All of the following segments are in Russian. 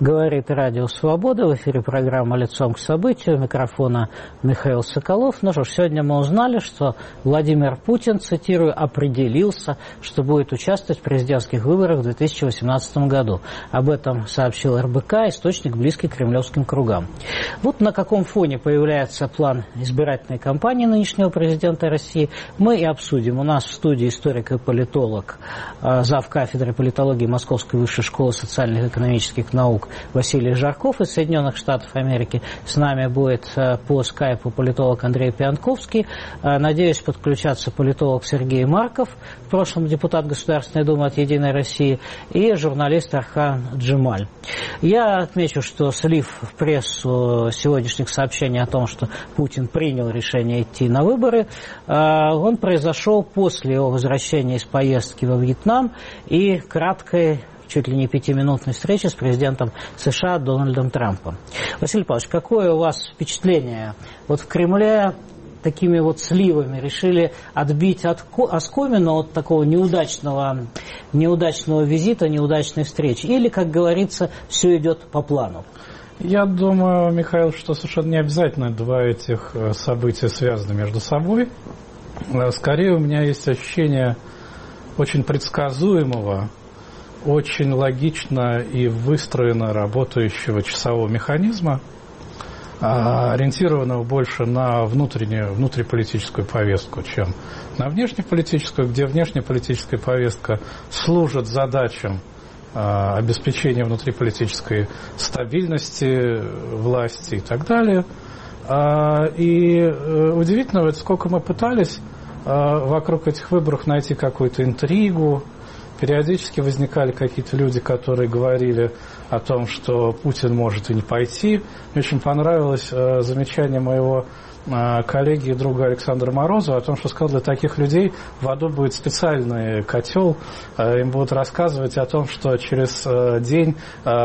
Говорит Радио Свобода. В эфире программа «Лицом к событию». У микрофона Михаил Соколов. Ну что ж, сегодня мы узнали, что Владимир Путин, цитирую, определился, что будет участвовать в президентских выборах в 2018 году. Об этом сообщил РБК, источник, близкий к кремлевским кругам. Вот на каком фоне появляется план избирательной кампании нынешнего президента России, мы и обсудим. У нас в студии историк и политолог, зав. Кафедры политологии Московской высшей школы социальных и экономических наук Василий Жарков из Соединенных Штатов Америки. С нами будет по скайпу политолог Андрей Пианковский. Надеюсь, подключаться политолог Сергей Марков, в прошлом депутат Государственной Думы от «Единой России», и журналист Архан Джемаль. Я отмечу, что слив в прессу сегодняшних сообщений о том, что Путин принял решение идти на выборы, он произошел после его возвращения из поездки во Вьетнам и краткой, чуть ли не 5-минутной встречи с президентом США Дональдом Трампом. Василий Павлович, какое у вас впечатление? Вот в Кремле такими вот сливами решили отбить оскомину от такого неудачного визита, неудачной встречи? Или, как говорится, все идет по плану? Я думаю, Михаил, что совершенно не обязательно два этих события связаны между собой. Скорее, у меня есть ощущение очень предсказуемого, очень логично и выстроенно работающего часового механизма, ориентированного больше на внутриполитическую повестку, чем на внешнеполитическую, где внешнеполитическая повестка служит задачам обеспечения внутриполитической стабильности, власти и так далее. И удивительно, сколько мы пытались вокруг этих выборов найти какую-то интригу. Периодически возникали какие-то люди, которые говорили о том, что Путин может и не пойти. Мне очень понравилось замечание моего коллеги и друга Александра Морозова о том, что сказал, для таких людей в аду будет специальный котел. Им будут рассказывать о том, что через день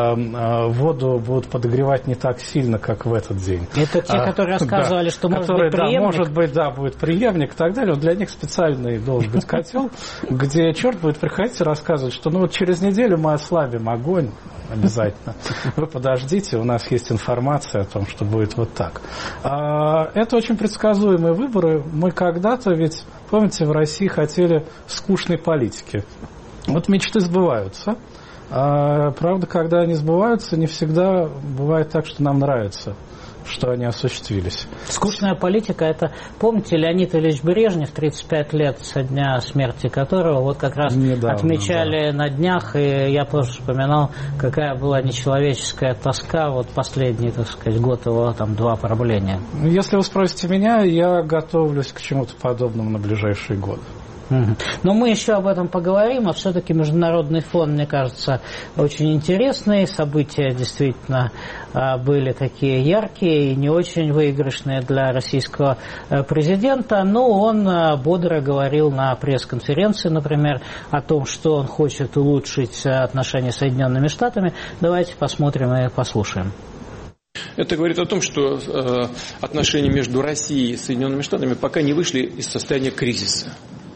воду будут подогревать не так сильно, как в этот день. Это те, которые рассказывали, что может быть преемник? Может быть, будет преемник и так далее. Но для них специальный должен быть котел, где черт будет приходить и рассказывать, что вот через неделю мы ослабим огонь. Обязательно. Вы подождите, у нас есть информация о том, что будет вот так. Это очень предсказуемые выборы. Мы когда-то, ведь, помните, в России хотели скучной политики. Вот мечты сбываются. Правда, когда они сбываются, не всегда бывает так, что нам нравится, что они осуществились. Скучная политика, это, помните, Леонид Ильич Брежнев, 35 лет со дня смерти которого, вот как раз недавно отмечали на днях, и я тоже вспоминал, какая была нечеловеческая тоска, вот последний, так сказать, год его, там, 2 правления. Если вы спросите меня, я готовлюсь к чему-то подобному на ближайшие годы. Но мы еще об этом поговорим, а все-таки международный фон, мне кажется, очень интересный. События действительно были такие яркие и не очень выигрышные для российского президента, но он бодро говорил на пресс-конференции, например, о том, что он хочет улучшить отношения с Соединенными Штатами. Давайте посмотрим и послушаем. Это говорит о том, что отношения между Россией и Соединенными Штатами пока не вышли из состояния кризиса.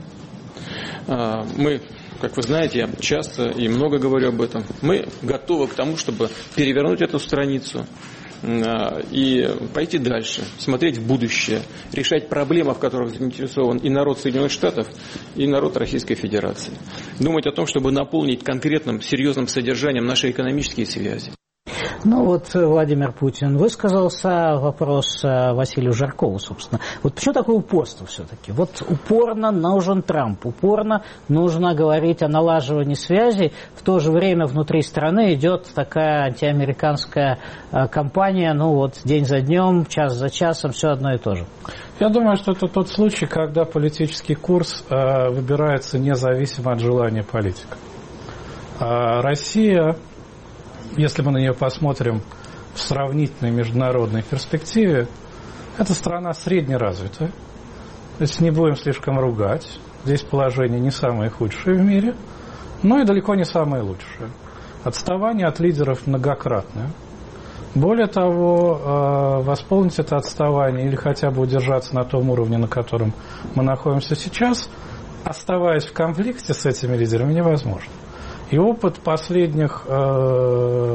Мы, как вы знаете, я часто и много говорю об этом, мы готовы к тому, чтобы перевернуть эту страницу и пойти дальше, смотреть в будущее, решать проблемы, в которых заинтересован и народ Соединенных Штатов, и народ Российской Федерации. Думать о том, чтобы наполнить конкретным, серьезным содержанием наши экономические связи. Ну вот Владимир Путин высказался, вопрос Василию Жаркову, собственно. Вот почему такое упорство все-таки? Вот упорно нужен Трамп, упорно нужно говорить о налаживании связей, в то же время внутри страны идет такая антиамериканская кампания, ну вот день за днем, час за часом, все одно и то же. Я думаю, что это тот случай, когда политический курс выбирается независимо от желания политика. Россия, если мы на нее посмотрим в сравнительной международной перспективе, это страна среднеразвитая. То есть не будем слишком ругать. Здесь положение не самое худшее в мире, но и далеко не самое лучшее. Отставание от лидеров многократное. Более того, восполнить это отставание или хотя бы удержаться на том уровне, на котором мы находимся сейчас, оставаясь в конфликте с этими лидерами, невозможно. И опыт последних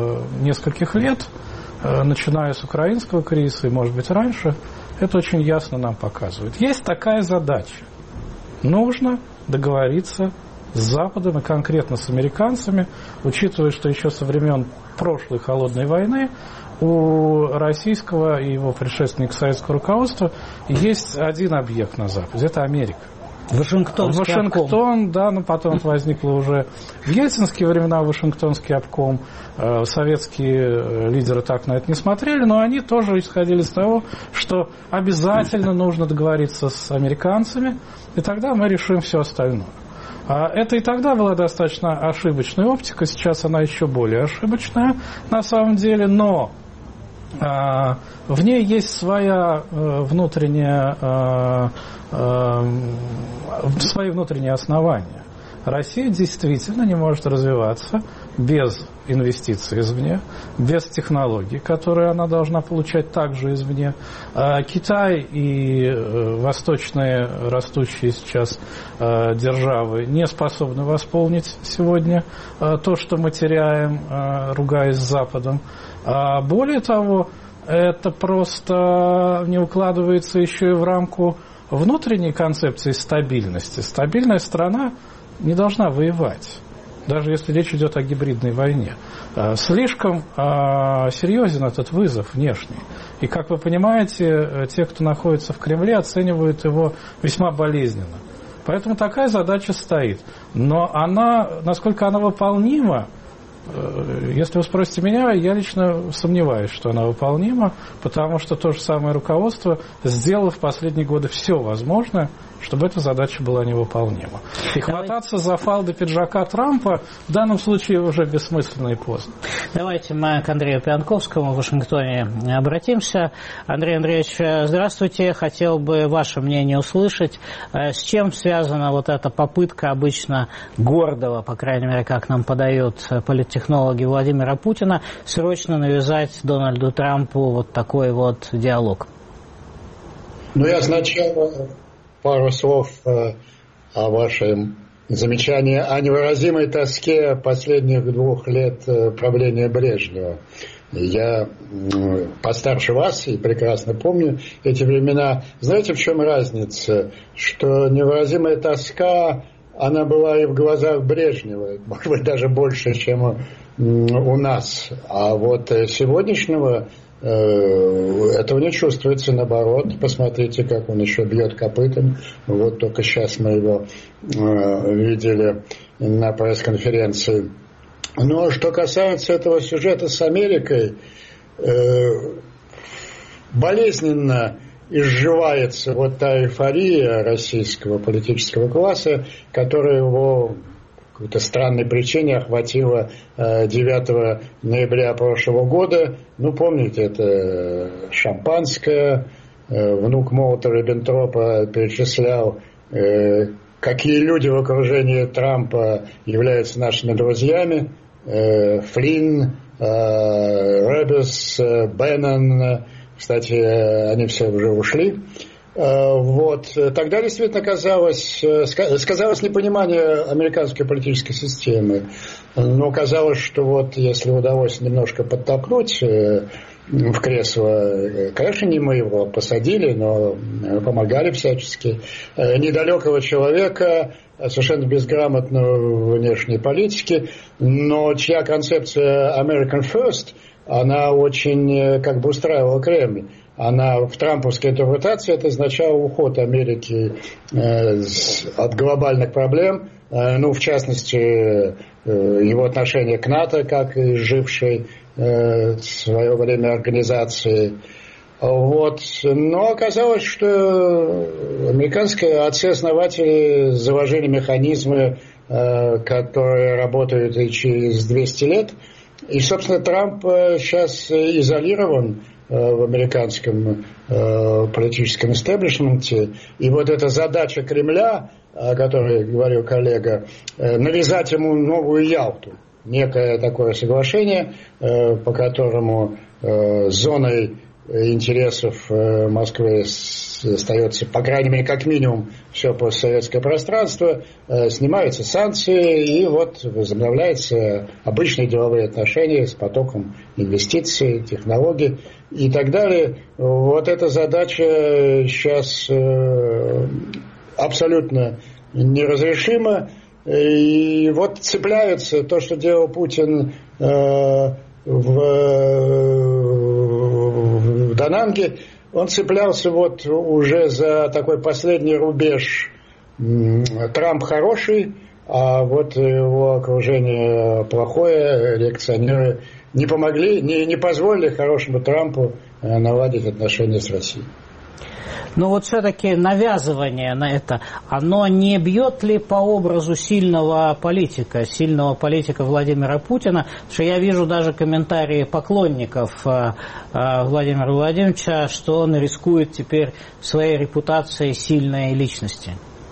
нескольких лет, начиная с украинского кризиса и, может быть, раньше, это очень ясно нам показывает. Есть такая задача. Нужно договориться с Западом и конкретно с американцами, учитывая, что еще со времен прошлой холодной войны у российского и его предшественника советского руководства есть один объект на Западе – это Америка. Вашингтон, да, но потом возникло уже в ельцинские времена Вашингтонский обком. Советские лидеры так на это не смотрели, но они тоже исходили из того, что обязательно нужно договориться с американцами, и тогда мы решим все остальное. Это и тогда была достаточно ошибочная оптика, сейчас она еще более ошибочная на самом деле, но в ней есть свои внутренние основания. Россия действительно не может развиваться без инвестиций извне, без технологий, которые она должна получать также извне. Китай и восточные растущие сейчас державы не способны восполнить сегодня то, что мы теряем, ругаясь с Западом. Более того, это просто не укладывается еще и в рамку внутренней концепции стабильности. Стабильная страна не должна воевать, даже если речь идет о гибридной войне. Слишком серьезен этот вызов внешний. И, как вы понимаете, те, кто находится в Кремле, оценивают его весьма болезненно. Поэтому такая задача стоит. Но она, насколько она выполнима, если вы спросите меня, я лично сомневаюсь, что она выполнима, потому что то же самое руководство сделало в последние годы все возможное, чтобы эта задача была невыполнима. И хвататься за фалды пиджака Трампа в данном случае уже бессмысленно и поздно. Давайте мы к Андрею Пьянковскому в Вашингтоне обратимся. Андрей Андреевич, здравствуйте. Хотел бы ваше мнение услышать. С чем связана вот эта попытка обычно гордого, по крайней мере, как нам подают политтехнологи Владимира Путина, срочно навязать Дональду Трампу вот такой вот диалог? Я сначала пару слов о вашем замечании о невыразимой тоске последних 2 лет правления Брежнева. Я постарше вас и прекрасно помню эти времена. Знаете, в чем разница? Что невыразимая тоска, она была и в глазах Брежнева, может быть, даже больше, чем у нас. А вот сегодняшнего этого не чувствуется, наоборот. Посмотрите, как он еще бьет копытом. Вот только сейчас мы его видели на пресс-конференции. Но что касается этого сюжета с Америкой, болезненно изживается вот та эйфория российского политического класса, которая его по какой-то странной причине охватила 9 ноября прошлого года. Помните, это шампанское. Внук Молотова-Риббентропа перечислял, какие люди в окружении Трампа являются нашими друзьями. Флинн, Рэббис, Беннон. Кстати, они все уже ушли. Тогда действительно сказалось непонимание американской политической системы. Но казалось, что если удалось немножко подтолкнуть в кресло, конечно, не мы его посадили, но помогали всячески, недалекого человека, совершенно безграмотного в внешней политике, но чья концепция American First, она очень устраивала Кремль. Она в трамповской интерпретации это означало уход Америки от глобальных проблем, в частности, его отношение к НАТО, как изжившей в свое время организации. Но оказалось, что американские отцы-основатели заложили механизмы, которые работают и через 200 лет. И, собственно, Трамп сейчас изолирован в американском политическом истеблишменте. И эта задача Кремля, о которой говорил коллега, навязать ему новую Ялту. Некое такое соглашение, по которому зоной интересов Москвы остается, по крайней мере, как минимум, все постсоветское пространство, снимаются санкции, и вот возобновляются обычные деловые отношения с потоком инвестиций, технологий и так далее. Вот эта задача сейчас абсолютно неразрешима. И вот цепляется то, что делал Путин в Дананге, он цеплялся вот уже за такой последний рубеж. Трамп хороший, а вот его окружение плохое, реакционеры не помогли, не позволили хорошему Трампу наладить отношения с Россией. Но вот все-таки навязывание на это, оно не бьет ли по образу сильного политика Владимира Путина? Потому что я вижу даже комментарии поклонников Владимира Владимировича, что он рискует теперь своей репутацией сильной личности.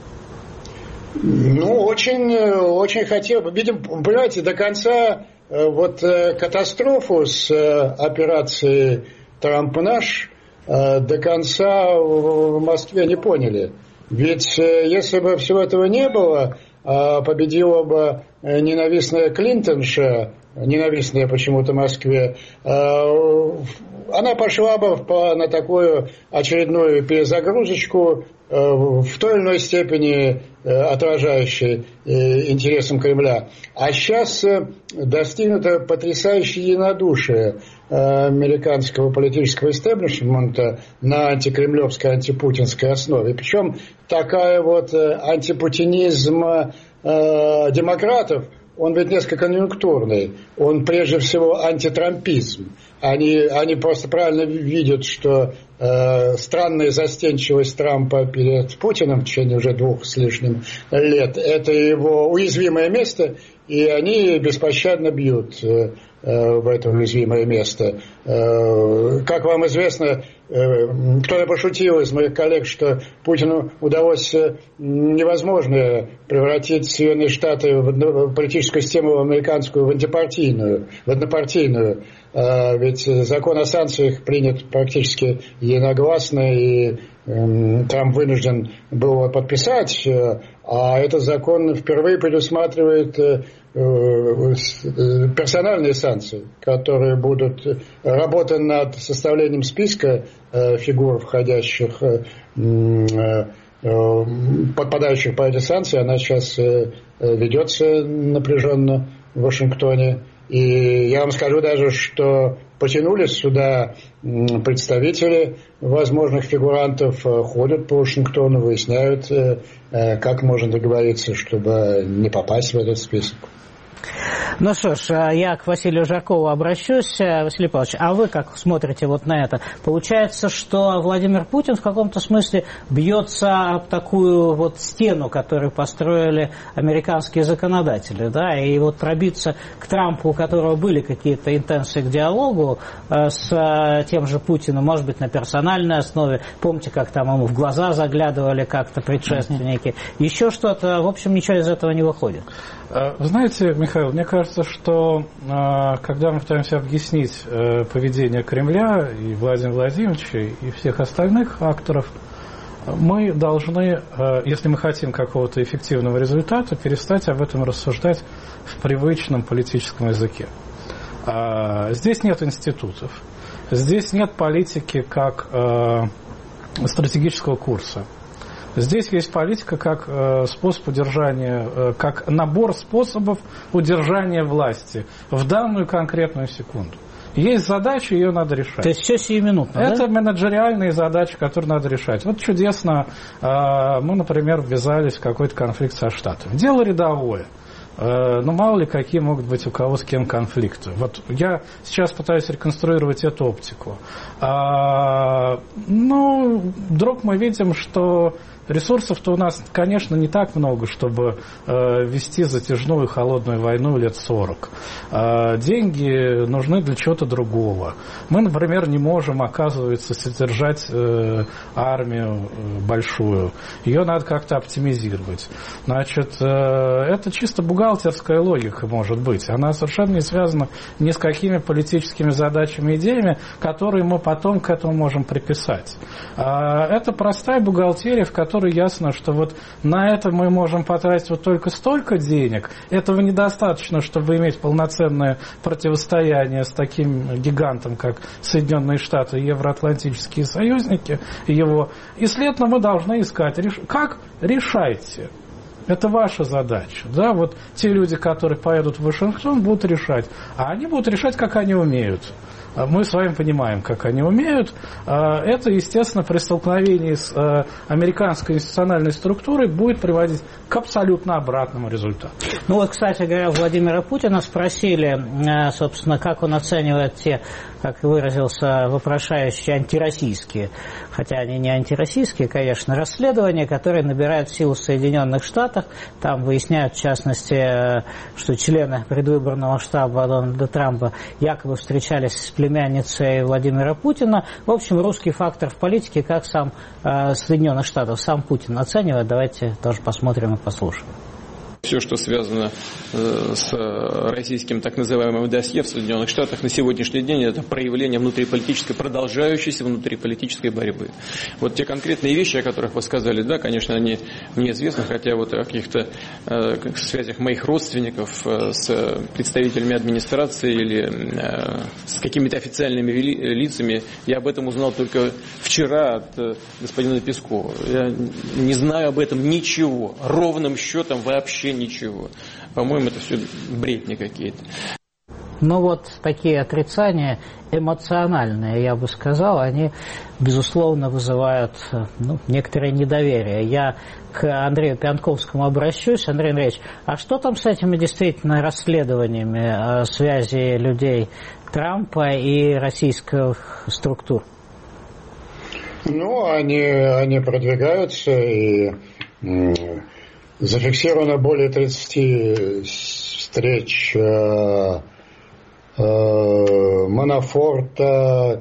Ну, очень хотел. Видим, понимаете, до конца вот катастрофу с операцией «Трамп наш» до конца в Москве не поняли. Ведь если бы всего этого не было, победила бы ненавистная Клинтонша, ненавистная почему-то Москве, она пошла бы на такую очередную перезагрузочку, в той или иной степени отражающей интересам Кремля. А сейчас достигнуто потрясающее единодушие американского политического истеблишмента на антикремлевской, антипутинской основе. Причем такая вот антипутинизм демократов, он ведь несколько конъюнктурный. Он прежде всего антитрампизм. Они просто правильно видят, что странная застенчивость Трампа перед Путиным в течение уже 2 с лишним лет – это его уязвимое место, и они беспощадно бьют в это уязвимое место. Как вам известно, кто-то пошутил из моих коллег, что Путину удалось невозможное превратить Соединенные Штаты в политическую систему американскую в однопартийную. Ведь закон о санкциях принят практически единогласно, и Трамп вынужден был его подписать, а этот закон впервые предусматривает персональные санкции, которые будут работать над составлением списка фигур, входящих, подпадающих под эти санкции. Она сейчас ведется напряженно в Вашингтоне. И я вам скажу даже, что потянулись сюда представители возможных фигурантов, ходят по Вашингтону, выясняют, как можно договориться, чтобы не попасть в этот список. Ну что ж, я к Василию Жаркову обращусь. Василий Павлович, а вы как смотрите вот на это? Получается, что Владимир Путин в каком-то смысле бьется об такую вот стену, которую построили американские законодатели, да, и вот пробиться к Трампу, у которого были какие-то интенции к диалогу с тем же Путиным, может быть, на персональной основе. Помните, как там ему в глаза заглядывали как-то предшественники? Еще что-то, в общем, ничего из этого не выходит. Вы знаете, Михаил, мне кажется, что когда мы пытаемся объяснить поведение Кремля и Владимира Владимировича и всех остальных акторов, мы должны, если мы хотим какого-то эффективного результата, перестать об этом рассуждать в привычном политическом языке. Здесь нет институтов, здесь нет политики как стратегического курса. Здесь есть политика как способ удержания, как набор способов удержания власти в данную конкретную секунду. Есть задача, ее надо решать. То есть все сиюминутно, это да? менеджериальные задачи, которые надо решать. Вот чудесно мы, например, ввязались в какой-то конфликт со Штатами. Дело рядовое. Но мало ли какие могут быть у кого с кем конфликты. Вот я сейчас пытаюсь реконструировать эту оптику. Ну, вдруг мы видим, что ресурсов-то у нас, конечно, не так много, чтобы вести затяжную холодную войну лет 40. Деньги нужны для чего-то другого. Мы, например, не можем, оказывается, содержать армию большую. Ее надо как-то оптимизировать. Значит, это чисто бухгалтерская логика, может быть. Она совершенно не связана ни с какими политическими задачами и идеями, которые мы потом к этому можем приписать. Это простая бухгалтерия, в которой ясно, что вот на это мы можем потратить вот только столько денег. Этого недостаточно, чтобы иметь полноценное противостояние с таким гигантом, как Соединенные Штаты и евроатлантические союзники его. И, следовательно, мы должны искать, как решайте. Это ваша задача. Да? Вот те люди, которые поедут в Вашингтон, будут решать. А они будут решать, как они умеют. Мы с вами понимаем, как они умеют. Это, естественно, при столкновении с американской институциональной структурой будет приводить к абсолютно обратному результату. Ну вот, кстати говоря, Владимира Путина спросили, собственно, как он оценивает те, как выразился вопрошающий, антироссийские, хотя они не антироссийские, конечно, расследования, которые набирают силу в Соединенных Штатах. Там выясняют, в частности, что члены предвыборного штаба Дональда Трампа якобы встречались с племянницей Владимира Путина. В общем, русский фактор в политике, как сам Соединенных Штатов, сам Путин оценивает. Давайте тоже посмотрим и послушаем. Все, что связано с российским так называемым досье в Соединенных Штатах на сегодняшний день, это проявление внутриполитической, продолжающейся внутриполитической борьбы. Вот те конкретные вещи, о которых вы сказали, да, конечно, они мне известны, хотя вот о каких-то связях моих родственников с представителями администрации или с какими-то официальными лицами, я об этом узнал только вчера от господина Пескова. Я не знаю об этом ничего, ровным счетом вообще ничего. По-моему, это все бредни какие-то. Ну вот такие отрицания эмоциональные, я бы сказал, они, безусловно, вызывают некоторое недоверие. Я к Андрею Пьянковскому обращусь. Андрей Андреевич, а что там с этими действительно расследованиями связи людей Трампа и российских структур? Ну, они продвигаются, и зафиксировано более 30 встреч Манафорта,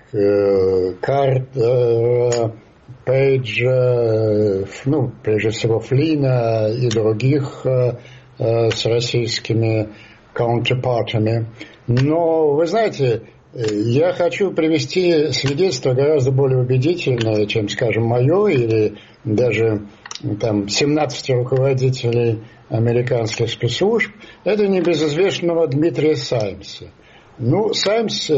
Пейджа, прежде всего Флина и других с российскими counterpart'ами. Но, вы знаете, я хочу привести свидетельство гораздо более убедительное, чем, скажем, мое или даже там 17 руководителей американских спецслужб. Это небезызвестного Дмитрия Саймса. Саймс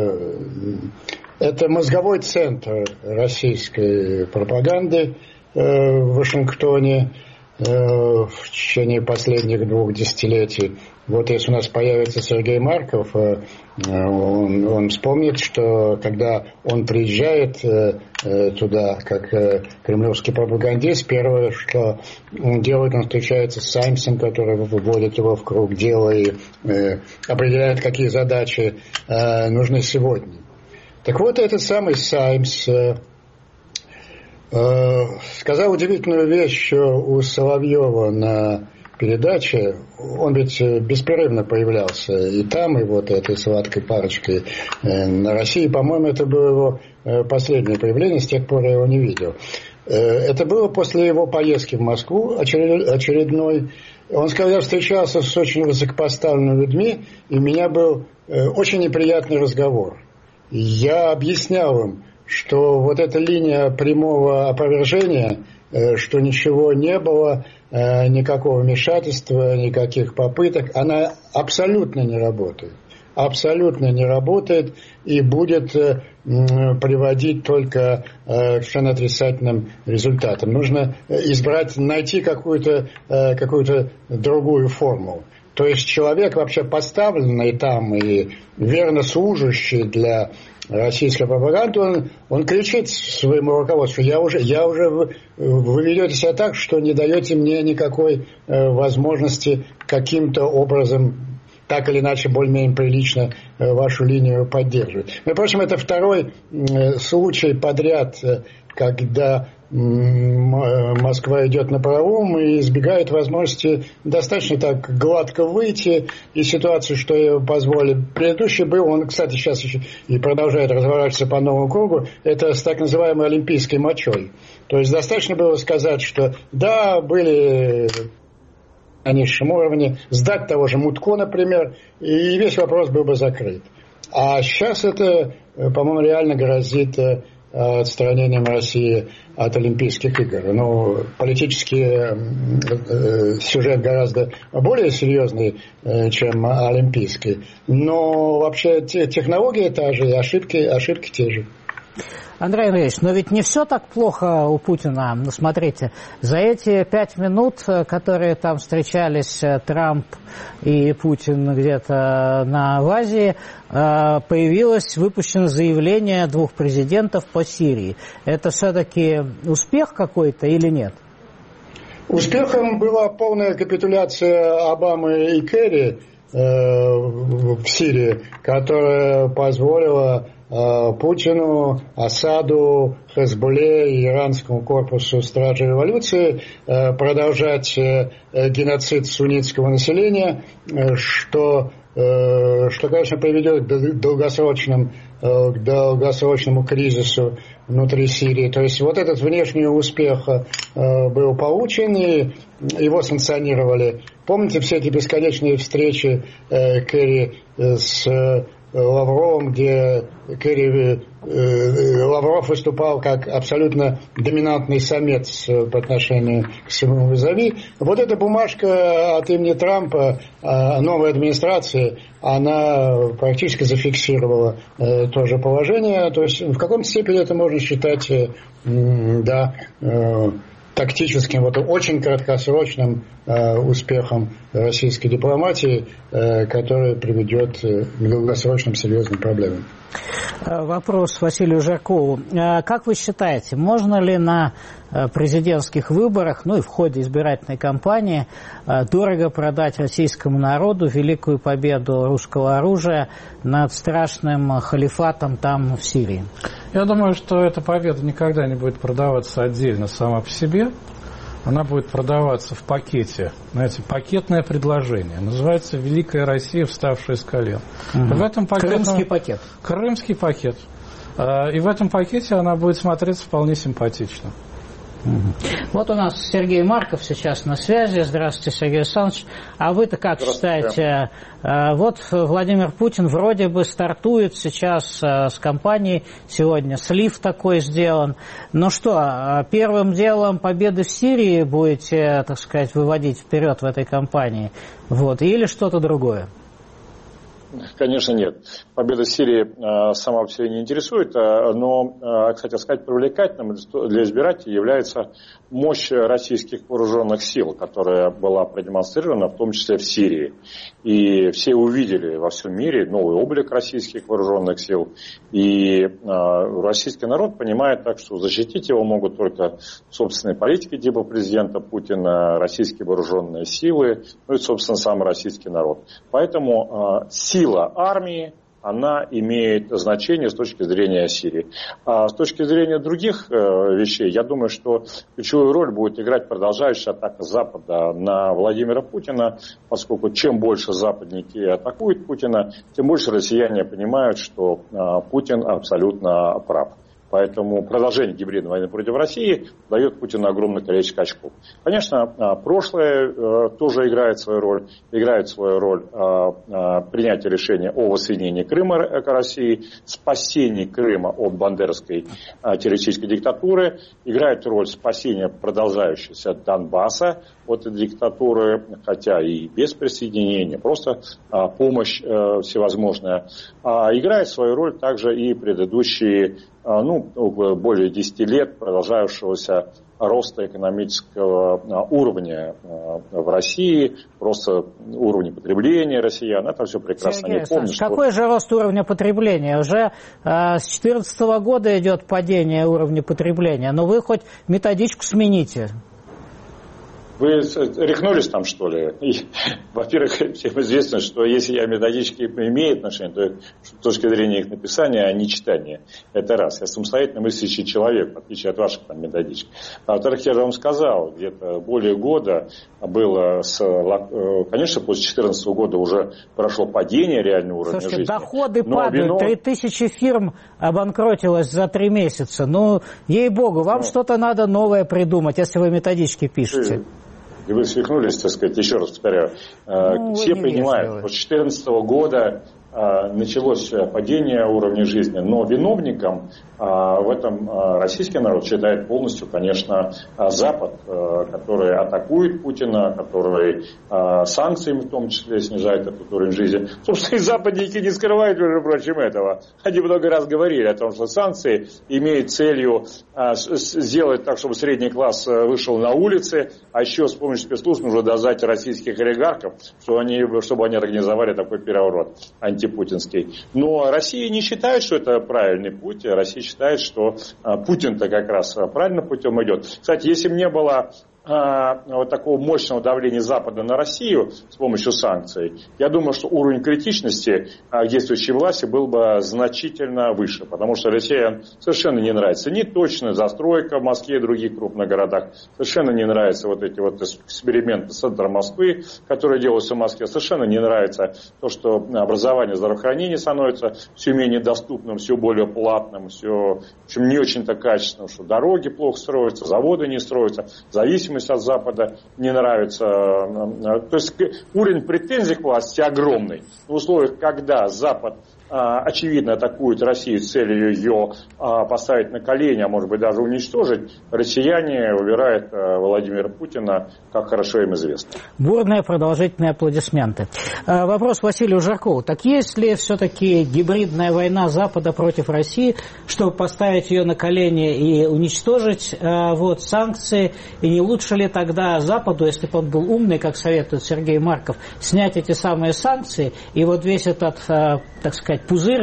это мозговой центр российской пропаганды в Вашингтоне в течение последних 2 десятилетий. Вот если у нас появится Сергей Марков, он вспомнит, что когда он приезжает туда, как кремлевский пропагандист, первое, что он делает, он встречается с Саймсом, который выводит его в круг дела и определяет, какие задачи нужны сегодня. Так вот, этот самый Саймс сказал удивительную вещь у Соловьева на передаче. Он ведь беспрерывно появлялся и там, и вот этой сладкой парочкой на России. По-моему, это было его последнее появление, с тех пор я его не видел. Это было после его поездки в Москву очередной. Он сказал, я встречался с очень высокопоставленными людьми, и у меня был очень неприятный разговор. Я объяснял им, что вот эта линия прямого опровержения, что ничего не было, никакого вмешательства, никаких попыток, она абсолютно не работает. Абсолютно не работает и будет приводить только к совершенно отрицательным результатам. Нужно найти какую-то другую формулу. То есть человек вообще поставленный там и верно служащий для российской пропаганды, он кричит своему руководству, вы ведете себя так, что не даете мне никакой возможности каким-то образом, так или иначе, более-менее прилично вашу линию поддерживать. Впрочем, это второй случай подряд, когда Москва идет на пролом и избегает возможности достаточно так гладко выйти из ситуации, что ей позволит. Предыдущий был, он, кстати, сейчас еще и продолжает разворачиваться по новому кругу, это с так называемой олимпийской мочой. То есть достаточно было сказать, что да, были на низшем уровне, сдать того же Мутко, например, и весь вопрос был бы закрыт. А сейчас это, по-моему, реально грозит отстранением России от Олимпийских игр. Ну, политический сюжет гораздо более серьезный, чем олимпийский. Но вообще технология та же, и ошибки те же. Андрей Андреевич, но ведь не все так плохо у Путина. Ну, смотрите, за эти 5 минут, которые там встречались Трамп и Путин где-то в Азии, выпущено заявление 2 президентов по Сирии. Это все-таки успех какой-то или нет? Успехом была полная капитуляция Обамы и Керри в Сирии, которая позволила Путину, Асаду, Хезболле и иранскому корпусу стражей революции продолжать геноцид суннитского населения, что, конечно, приведет к долгосрочному кризису внутри Сирии. То есть вот этот внешний успех был получен, и его санкционировали. Помните все эти бесконечные встречи Керри с Лавровым, где Лавров выступал как абсолютно доминантный самец по отношению к своему визави. Вот эта бумажка от имени Трампа, новой администрации, она практически зафиксировала то же положение. То есть в каком-то степени это можно считать, тактическим, очень краткосрочным успехом российской дипломатии, который приведет к долгосрочным серьезным проблемам. Вопрос Василию Жаркову. Как вы считаете, можно ли на президентских выборах, и в ходе избирательной кампании, дорого продать российскому народу великую победу русского оружия над страшным халифатом там в Сирии? Я думаю, что эта победа никогда не будет продаваться отдельно сама по себе. Она будет продаваться в пакете. Знаете, пакетное предложение. Называется «Великая Россия, вставшая с колен». Угу. В этом Крымский пакет. Крымский пакет. И в этом пакете она будет смотреться вполне симпатично. Вот у нас Сергей Марков сейчас на связи. Здравствуйте, Сергей Александрович. А вы-то как считаете? Вот Владимир Путин вроде бы стартует сейчас с кампанией. Сегодня слив такой сделан. Но что, первым делом победы в Сирии будете, так сказать, выводить вперед в этой кампании? Или что-то другое? Конечно, нет. Победа Сирии сама по себе не интересует, но, кстати сказать, привлекательным для избирателей является мощь российских вооруженных сил, которая была продемонстрирована в том числе в Сирии. И все увидели во всем мире новый облик российских вооруженных сил. И российский народ понимает так, что защитить его могут только собственные политики типа президента Путина, российские вооруженные силы, и, собственно, сам российский народ. Поэтому сила армии, она имеет значение с точки зрения Сирии. А с точки зрения других вещей, я думаю, что ключевую роль будет играть продолжающая атака Запада на Владимира Путина, поскольку чем больше западники атакуют Путина, тем больше россияне понимают, что Путин абсолютно прав. Поэтому продолжение гибридной войны против России дает Путину огромное количество очков. Конечно, прошлое тоже играет свою роль. Играет свою роль принятие решения о воссоединении Крыма к России, спасении Крыма от бандеровской террористической диктатуры. Играет роль спасения продолжающегося Донбасса от диктатуры, хотя и без присоединения, просто помощь всевозможная. Играет свою роль также и предыдущие более 10 лет продолжающегося роста экономического уровня в России, просто уровня потребления россиян. Это все прекрасно. Сергей Александрович, какой же рост уровня потребления? Уже с 2014 года идет падение уровня потребления, но вы хоть методичку смените. Вы рехнулись там, что ли? Во-первых, всем известно, что если методички имеют отношение, то с точки зрения их написания, а не читания. Это раз. Я самостоятельно мыслящий человек, в отличие от ваших там методичек. А во-вторых, я же вам сказал, где-то более года было, конечно, после 2014 года уже прошло падение реального уровня жизни. Доходы падают, 3000 фирм обанкротилось за 3 месяца. Ну, ей-богу, вам что-то надо новое придумать, если вы методички пишете. И вы свихнулись, так сказать, еще раз повторяю. Все понимают, что с 2014 года началось падение уровня жизни, но виновником в этом российский народ считает полностью, конечно, Запад, который атакует Путина, который санкциями в том числе снижает этот уровень жизни. Собственно, и западники не скрывают, между прочим, этого. Они много раз говорили о том, что санкции имеют целью сделать так, чтобы средний класс вышел на улицы, а еще с помощью спецслужб нужно дожать российских олигархов, чтобы они организовали такой переворот антипутинский. Но Россия не считает, что это правильный путь. Россия считает, что Путин-то как раз правильным путем идет. Кстати, если бы не было вот такого мощного давления Запада на Россию с помощью санкций, я думаю, что уровень критичности действующей власти был бы значительно выше, потому что Россия совершенно не нравится ни точная застройка в Москве и других крупных городах, совершенно не нравятся вот эти вот эксперименты центра Москвы, которые делаются в Москве, совершенно не нравится то, что образование, здравоохранение становится все менее доступным, все более платным, все, в общем, не очень-то качественным, что дороги плохо строятся, заводы не строятся, зависимость от Запада не нравится. То есть уровень претензий к власти огромный. В условиях, когда Запад очевидно атакует Россию с целью ее поставить на колени, а может быть даже уничтожить, россияне выбирают Владимира Путина, как хорошо им известно. Бурные продолжительные аплодисменты. Вопрос Василию Жаркову. Так есть ли все-таки гибридная война Запада против России, чтобы поставить ее на колени и уничтожить санкции? И не лучше ли тогда Западу, если бы он был умный, как советует Сергей Марков, снять эти самые санкции, и вот весь этот, так сказать, пузырь,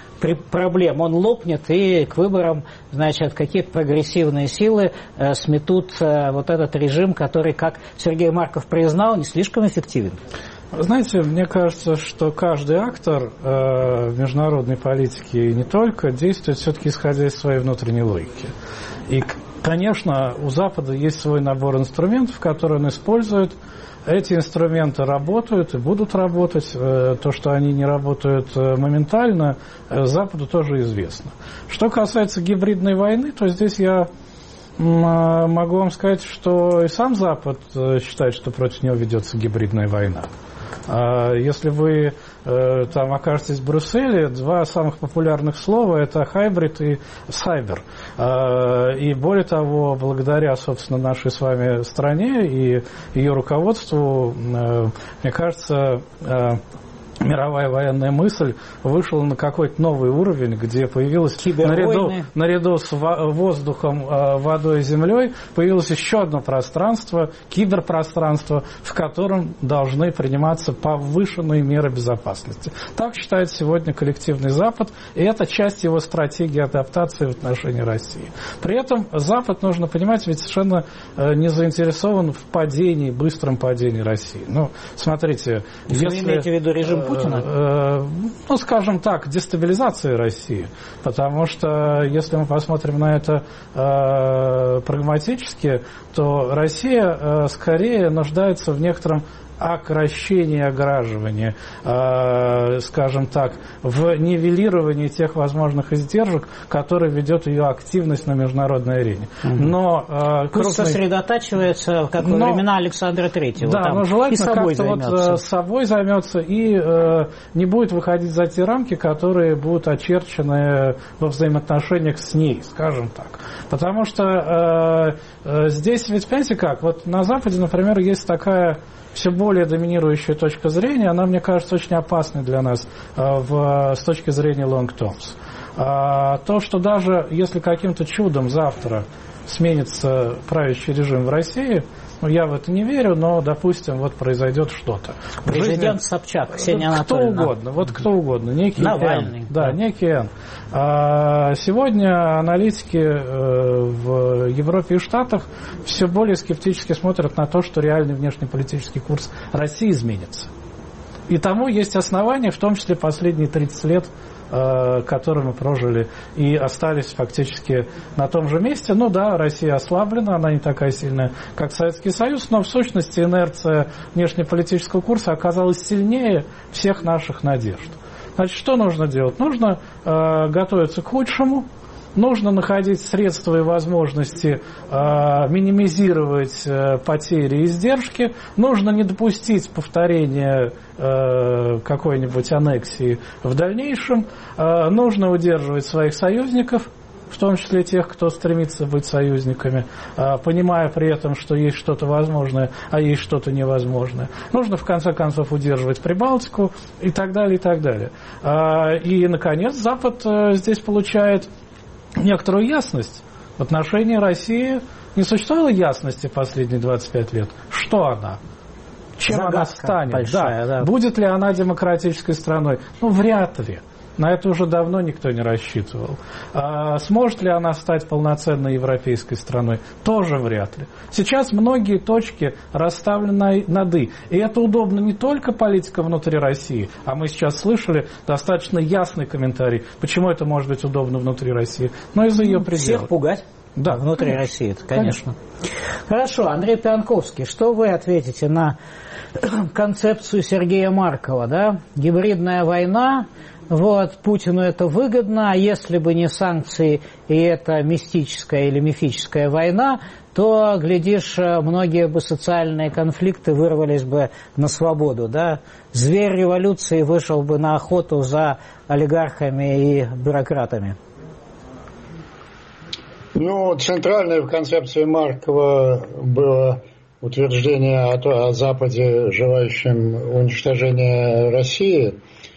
проблем, он лопнет, и к выборам, значит, какие-то прогрессивные силы сметут вот этот режим, который, как Сергей Марков признал, не слишком эффективен? Знаете, мне кажется, что каждый актор в международной политике и не только действует все-таки исходя из своей внутренней логики. И, конечно, у Запада есть свой набор инструментов, которые он использует. Эти инструменты работают и будут работать. То, что они не работают моментально, Западу тоже известно. Что касается гибридной войны, то здесь я могу вам сказать, что и сам Запад считает, что против него ведется гибридная война. Если вы там окажетесь в Брюсселе, 2 самых популярных слова – это хайбрид и сайбер. И более того, благодаря, собственно, нашей с вами стране и ее руководству, мне кажется, мировая военная мысль вышла на какой-то новый уровень, где появилась наряду с воздухом, водой и землей, появилось еще одно пространство, киберпространство, в котором должны приниматься повышенные меры безопасности. Так считает сегодня коллективный Запад, и это часть его стратегии адаптации в отношении России. При этом Запад, нужно понимать, ведь совершенно не заинтересован в падении, быстром падении России. Ну, смотрите, вы имеете в виду режим Путина? Ну, скажем так, дестабилизации России. Потому что, если мы посмотрим на это прагматически, то Россия скорее нуждается в некотором окращении, ограживании, скажем так, в нивелировании тех возможных издержек, которые ведет ее активность на международной арене. Но пусть сосредотачивается, как во времена Александра Третьего. Да, но желательно как-то собой займется и не будет выходить за те рамки, которые будут очерчены во взаимоотношениях с ней, скажем так. Потому что здесь ведь, понимаете как, вот на Западе, например, есть такая все более доминирующая точка зрения, она, мне кажется, очень опасной для нас с точки зрения long terms. То, что даже если каким-то чудом завтра сменится правящий режим в России, ну, я в это не верю, но, допустим, вот произойдет что-то. Президент Собчак, Ксения Анатольевна. Кто угодно, некий Навальный. некий Н. Сегодня аналитики в Европе и Штатах все более скептически смотрят на то, что реальный внешнеполитический курс России изменится. И тому есть основания, в том числе последние 30 лет, которые мы прожили и остались фактически на том же месте. Ну да, Россия ослаблена, она не такая сильная, как Советский Союз, но в сущности инерция внешнеполитического курса оказалась сильнее всех наших надежд. Значит, что нужно делать? Нужно готовиться к худшему, нужно находить средства и возможности минимизировать потери и издержки, нужно не допустить повторения какой-нибудь аннексии в дальнейшем, нужно удерживать своих союзников, в том числе тех, кто стремится быть союзниками, понимая при этом, что есть что-то возможное, а есть что-то невозможное. Нужно, в конце концов, удерживать Прибалтику и так далее, и так далее. И, наконец, Запад здесь получает некоторую ясность. В отношении России не существовало ясности последние 25 лет. Что она? Чем загадка она станет? Большая, да. Будет ли она демократической страной? Ну, вряд ли. На это уже давно никто не рассчитывал. Сможет ли она стать полноценной европейской страной? Тоже вряд ли. Сейчас многие точки расставлены над «и». И это удобно не только политикам внутри России, а мы сейчас слышали достаточно ясный комментарий, почему это может быть удобно внутри России, но и за ее пределы. Всех пугать? Да, внутри России, это, конечно. Хорошо, Андрей Пьянковский, что вы ответите на концепцию Сергея Маркова, да? Гибридная война, вот, Путину это выгодно, а если бы не санкции и эта мистическая или мифическая война, то, глядишь, многие бы социальные конфликты вырвались бы на свободу, да? Зверь революции вышел бы на охоту за олигархами и бюрократами. Ну, центральной в концепции Маркова было утверждение о Западе, желающем уничтожения России.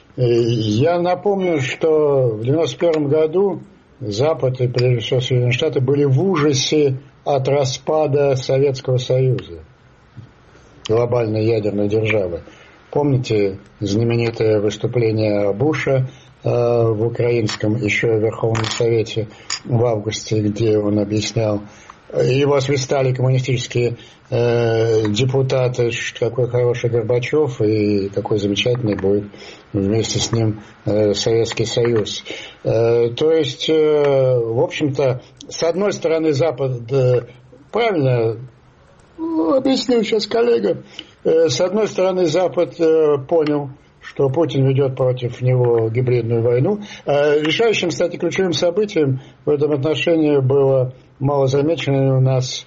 Я напомню, что в 1991 году Запад и, прежде всего, Соединенные Штаты были в ужасе от распада Советского Союза, глобальной ядерной державы. Помните знаменитое выступление Буша в украинском еще Верховном Совете в августе, где он объяснял, его свистали коммунистические депутаты, какой хороший Горбачев и какой замечательный будет вместе с ним Советский Союз. То есть, в общем-то, с одной стороны, Запад, правильно объяснил сейчас коллега, с одной стороны, Запад понял, что Путин ведет против него гибридную войну. Решающим, кстати, ключевым событием в этом отношении было малозамеченное у нас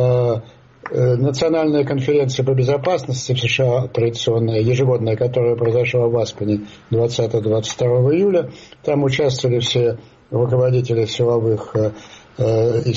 Национальная конференция по безопасности в США, традиционная, ежегодная, которая произошла в Аспене 20-22 июля. Там участвовали все руководители силовых и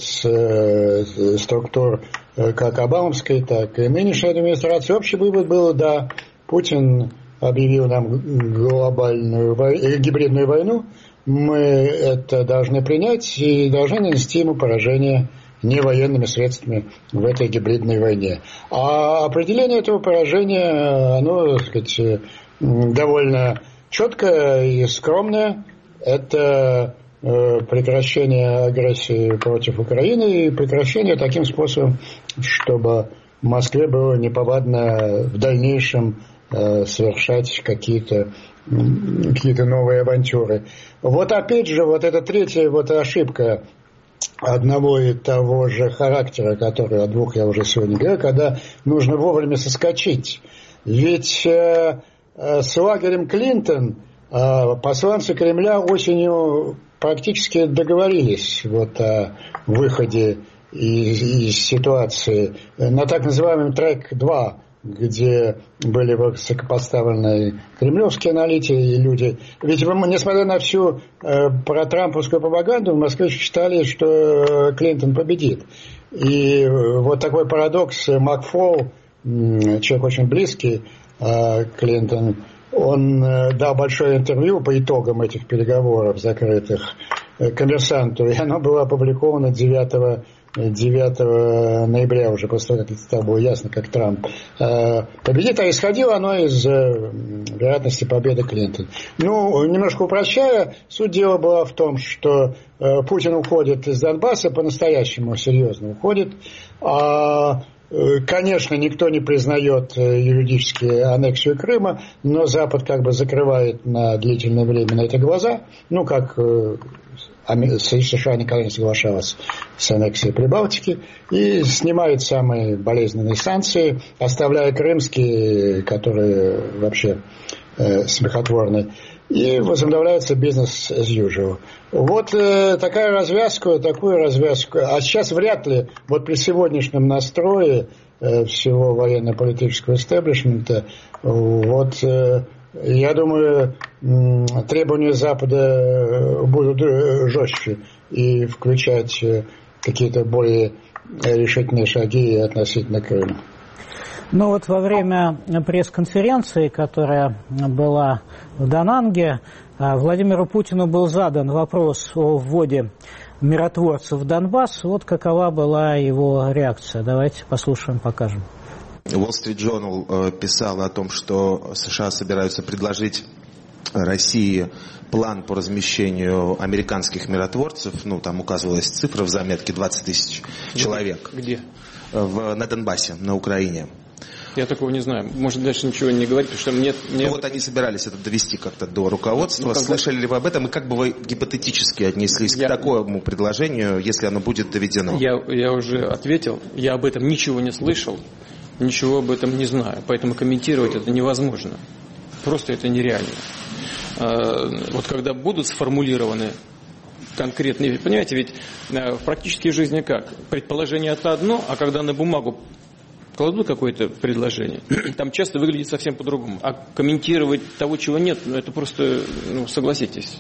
спецструктур как обамовской, так и нынешней администрации. Общий вывод был, да, Путин объявил нам глобальную гибридную войну, мы это должны принять и должны нанести ему поражение не военными средствами в этой гибридной войне. А определение этого поражения, оно, так сказать, довольно четкое и скромное. Это прекращение агрессии против Украины и прекращение таким способом, чтобы Москве было неповадно в дальнейшем совершать какие-то новые авантюры. Вот опять же, вот эта третья вот ошибка одного и того же характера, который о двух я уже сегодня говорил, когда нужно вовремя соскочить. Ведь с лагерем Клинтон посланцы Кремля осенью практически договорились вот о выходе из ситуации на так называемом трек-2, где были высокопоставленные кремлевские аналитики и люди. Ведь несмотря на всю протрамповскую пропаганду, в Москве считали, что Клинтон победит. И вот такой парадокс. Макфол, человек очень близкий Клинтон, он дал большое интервью по итогам этих переговоров закрытых «Коммерсанту», и оно было опубликовано 9 9 ноября, уже после того, как было ясно, как Трамп победит, а исходило оно из вероятности победы Клинтон. Ну, немножко упрощая, суть дела была в том, что Путин уходит из Донбасса, по-настоящему серьезно уходит, конечно, никто не признает юридически аннексию Крыма, но Запад как бы закрывает на длительное время на это глаза, ну, как США никогда не соглашалась с аннексией Прибалтики, и снимает самые болезненные санкции, оставляя крымские, которые вообще смехотворны, и возобновляется бизнес as usual. Вот такую развязку, а сейчас вряд ли, вот при сегодняшнем настрое всего военно-политического истеблишмента, вот я думаю, требования Запада будут жестче и включать какие-то более решительные шаги относительно Крыма. Ну вот во время пресс-конференции, которая была в Дананге, Владимиру Путину был задан вопрос о вводе миротворцев в Донбасс. Вот какова была его реакция. Давайте послушаем, покажем. Wall Street Journal писал о том, что США собираются предложить России план по размещению американских миротворцев. Ну, там указывалась цифра в заметке 20 тысяч человек. Где? На Донбассе, на Украине. Я такого не знаю. Может, дальше ничего не говорить, потому что мне... Ну, вот они собирались это довести как-то до руководства. Ну, слышали ли вы об этом? И как бы вы гипотетически отнеслись к такому предложению, если оно будет доведено? Я уже ответил. Я об этом ничего не слышал, ничего об этом не знаю. Поэтому комментировать это невозможно. Просто это нереально. Вот когда будут сформулированы конкретные... Понимаете, ведь в практической жизни как? Предположение это одно, а когда на бумагу кладут какое-то предложение, там часто выглядит совсем по-другому. А комментировать того, чего нет, ну это просто, ну согласитесь,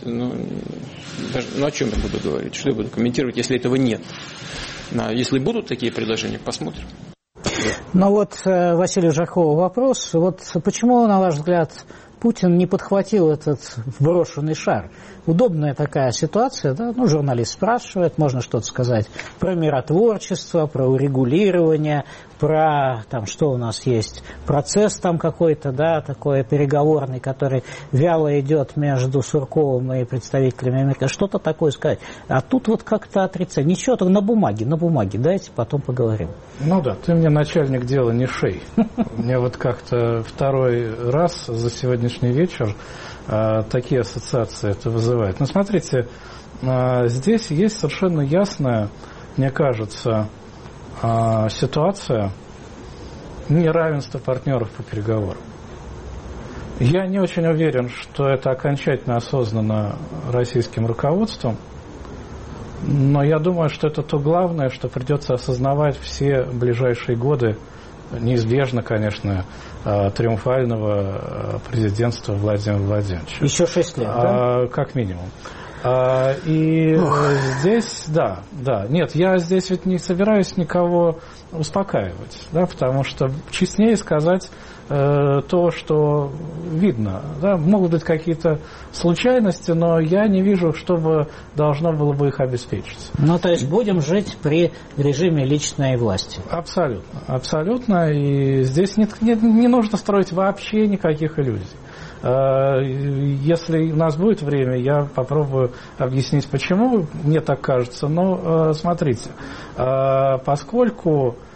о чем я буду говорить, что я буду комментировать, если этого нет. Если будут такие предложения, посмотрим. Ну вот, Василию Жахову вопрос. Вот почему, на ваш взгляд, Путин не подхватил этот брошенный шар? Удобная такая ситуация, да? Ну, журналист спрашивает, можно что-то сказать про миротворчество, про урегулирование, про, там, что у нас есть, процесс там какой-то, да, такой переговорный, который вяло идет между Сурковым и представителями Америки. Что-то такое сказать. А тут вот как-то отрицать. Ничего, только на бумаге, дайте, потом поговорим. Ну да, ты мне начальник дела не шей. Мне вот как-то второй раз за сегодняшний вечер такие ассоциации это вызывает. Но смотрите, здесь есть совершенно ясная, мне кажется, ситуация неравенства партнеров по переговорам. Я не очень уверен, что это окончательно осознано российским руководством, но я думаю, что это то главное, что придется осознавать все ближайшие годы, неизбежно, конечно, триумфального президентства Владимира Владимировича. Еще 6 лет, да? Как минимум. И здесь, да. Нет, я здесь ведь не собираюсь никого успокаивать, да, потому что честнее сказать то, что видно. Да, могут быть какие-то случайности, но я не вижу, чтобы должно было бы их обеспечить. Ну, то есть будем жить при режиме личной власти. Абсолютно. И здесь не нужно строить вообще никаких иллюзий. Если у нас будет время, я попробую объяснить, почему мне так кажется. Но смотрите, поскольку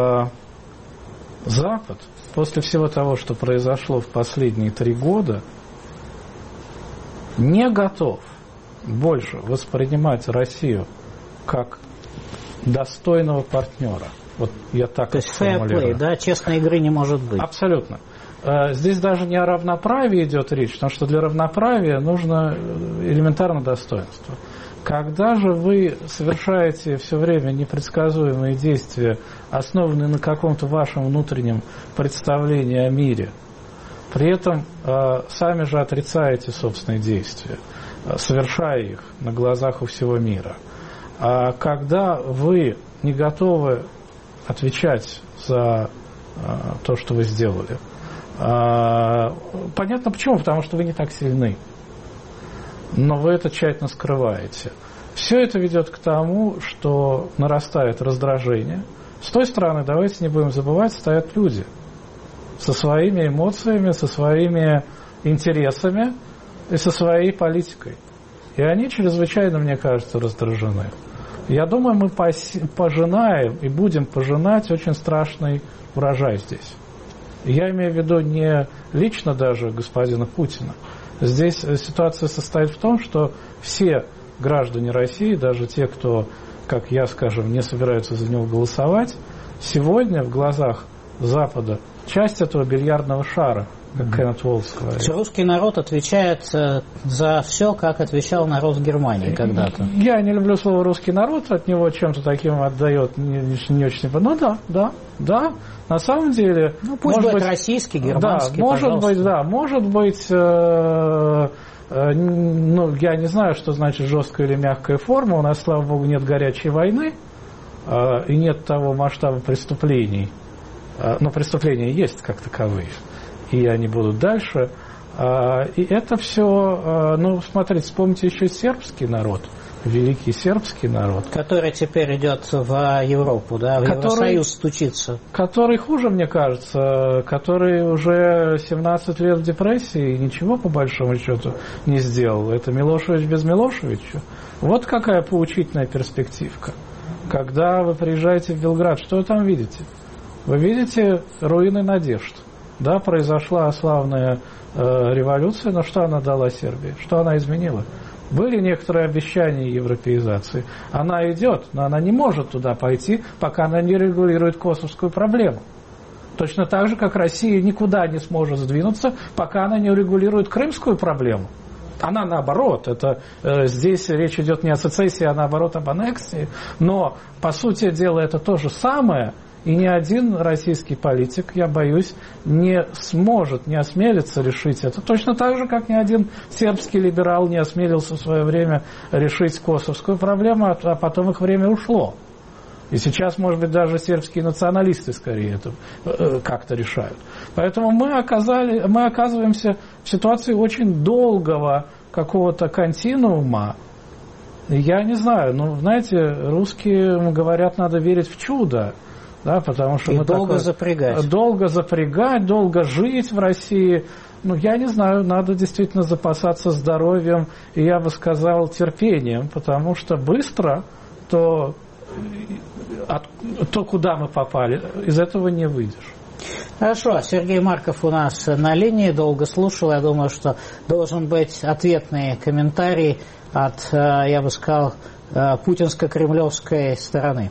Запад после всего того, что произошло в последние 3 года, не готов больше воспринимать Россию как достойного партнера. Вот я так то есть fair play, да, честной игры не может быть. Абсолютно. Здесь даже не о равноправии идет речь, потому что для равноправия нужно элементарно достоинство. Когда же вы совершаете все время непредсказуемые действия, основанные на каком-то вашем внутреннем представлении о мире, при этом сами же отрицаете собственные действия, совершая их на глазах у всего мира, когда вы не готовы отвечать за то, что вы сделали, понятно почему, потому что вы не так сильны. но вы это тщательно скрываете. Все это ведет к тому, что нарастает раздражение. С той стороны, давайте не будем забывать, стоят люди со своими эмоциями, со своими интересами и со своей политикой. И они чрезвычайно, мне кажется, раздражены. Я думаю, мы пожинаем и будем пожинать очень страшный урожай здесь. И я имею в виду не лично даже господина Путина. Здесь ситуация состоит в том, что все граждане России, даже те, кто, как я, скажем, не собираются за него голосовать, сегодня в глазах Запада часть этого бильярдного шара, как Кеннет Уоллс говорит. Русский народ отвечает за все, как отвечал народ Германии когда-то. Я не люблю слово «русский народ», от него чем-то таким отдает не очень. Ну да, на самом деле... Ну пусть будет российский, германский, да, может быть, ну, я не знаю, что значит жесткая или мягкая форма. У нас, слава богу, нет горячей войны и нет того масштаба преступлений. Но преступления есть как таковые, и они будут дальше. И это все, ну, смотрите, вспомните еще сербский народ, великий сербский народ. Который теперь идет в Европу, да, в Евросоюз стучится. Который хуже, мне кажется, который уже 17 лет в депрессии и ничего, по большому счету, не сделал. Это Милошевич без Милошевича. Вот какая поучительная перспективка. Когда вы приезжаете в Белград, что вы там видите? Вы видите руины надежд. Да, произошла славная революция, но что она дала Сербии? Что она изменила? Были некоторые обещания европеизации. Она идет, но она не может туда пойти, пока она не регулирует косовскую проблему. Точно так же, как Россия никуда не сможет сдвинуться, пока она не урегулирует крымскую проблему. Она наоборот, здесь речь идет не о сецессии, а наоборот об аннексии. Но, по сути дела, это то же самое. И ни один российский политик, я боюсь, не сможет, не осмелится решить это. Точно так же, как ни один сербский либерал не осмелился в свое время решить косовскую проблему, а потом их время ушло. И сейчас, может быть, даже сербские националисты скорее это как-то решают. Поэтому мы оказываемся в ситуации очень долгого какого-то континуума. Я не знаю, знаете, русские говорят, надо верить в чудо. Да, потому что мы долго запрягать, долго жить в России. Я не знаю, надо действительно запасаться здоровьем и, я бы сказал, терпением, потому что быстро то куда мы попали, из этого не выйдешь. Хорошо, Сергей Марков у нас на линии, долго слушал. Я думаю, что должен быть ответный комментарий от, я бы сказал, путинско-кремлевской стороны.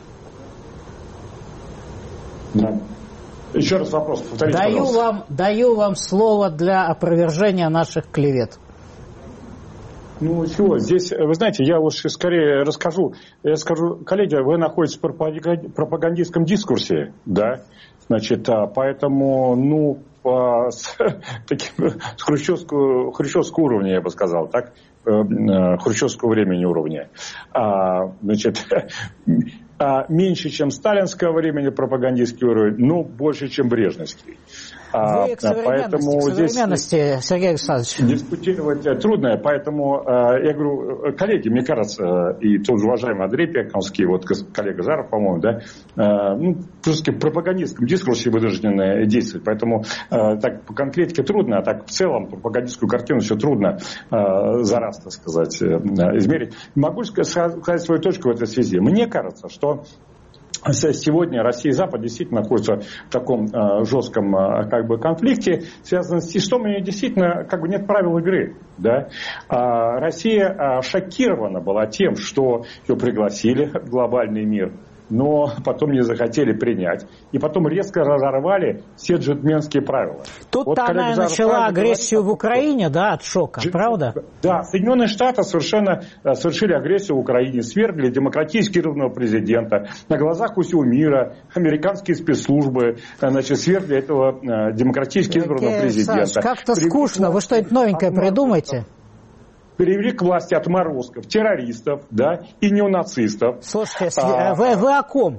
Да. Еще раз вопрос, повторите, даю вам слово для опровержения наших клевет. Чего, здесь, вы знаете, я уж скорее расскажу. Я скажу, коллеги, вы находитесь в пропагандистском дискурсе, да, значит, поэтому, с хрущевского уровня, я бы сказал, так, хрущевского времени уровня. Значит, меньше, чем сталинского времени пропагандистский уровень, больше, чем брежневский. Вы к современности, Сергей Александрович. Дискутировать трудно, поэтому я говорю, коллеги, мне кажется, и тот же уважаемый Андрей Пекновский, вот коллега Жаров, по-моему, да, просто в пропагандистском дискурсе вынуждены действовать, поэтому так по конкретике трудно, а так в целом пропагандистскую картину все трудно за раз, так сказать, измерить. Могу сказать свою точку в этой связи. Мне кажется, что сегодня Россия и Запад действительно находятся в таком жестком конфликте, связанном с тем, что у меня действительно нет правил игры. Да? Россия шокирована была тем, что ее пригласили в глобальный мир, но потом не захотели принять. И потом резко разорвали все джентльменские правила. Тут-то она начала агрессию в Украине, да, от шока, правда? Да, Соединенные Штаты совершили агрессию в Украине, свергли демократически избранного президента. На глазах у всего мира американские спецслужбы свергли этого демократически избранного президента. Как-то скучно, вы что-нибудь новенькое придумайте. Привели к власти отморозков, террористов, да, и неонацистов. Слушайте, вы о ком?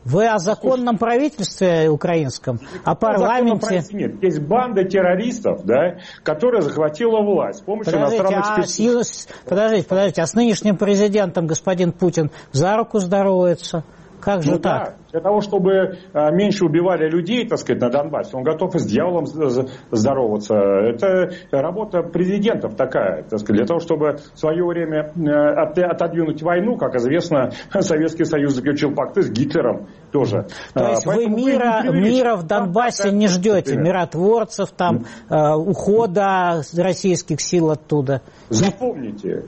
Вы о законном правительстве украинском, о парламенте? Нет, есть банда террористов, да, которая захватила власть с помощью иностранных спецслужб. Подождите, а с нынешним президентом господин Путин за руку здоровается? Как же так? Да, для того, чтобы меньше убивали людей, так сказать, на Донбассе, он готов и с дьяволом здороваться. Это работа президентов такая, так сказать, для того, чтобы в свое время отодвинуть войну, как известно, Советский Союз заключил пакты с Гитлером тоже. То есть вы мира в Донбассе не ждете, миротворцев, там, ухода российских сил оттуда? Запомните,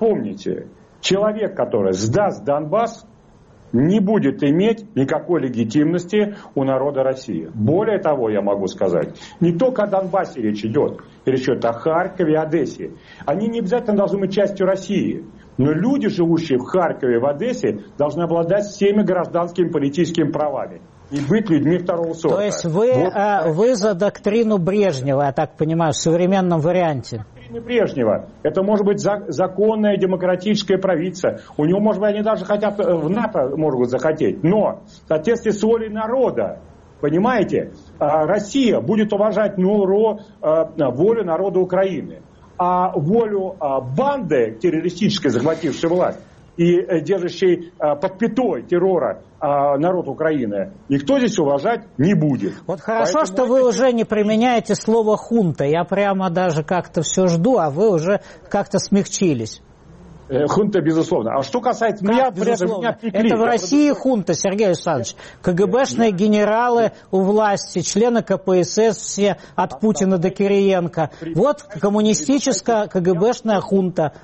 человек, который сдаст Донбасс, не будет иметь никакой легитимности у народа России. Более того, я могу сказать, не только о Донбассе речь идет о Харькове и Одессе. Они не обязательно должны быть частью России. Но люди, живущие в Харькове и в Одессе, должны обладать всеми гражданскими и политическими правами. И быть людьми второго сорта. То есть вы за доктрину Брежнева, я так понимаю, в современном варианте? Брежнева. Это может быть законное демократическое правительство. У него, может быть, они даже хотят в НАТО могут захотеть. Но в соответствии с волей народа, понимаете, Россия будет уважать волю народа Украины. А волю банды террористической, захватившей власть, и держащий под пятой террора народ Украины, никто здесь уважать не будет. Вот хорошо, что вы уже не применяете слово «хунта». Я прямо даже как-то все жду, а вы уже как-то смягчились. Хунта, безусловно. А что касается безусловно? Это в России хунта, Сергей Александрович. КГБшные генералы у власти, члены КПСС все, от Путина до Кириенко. Вот коммунистическая КГБшная хунта.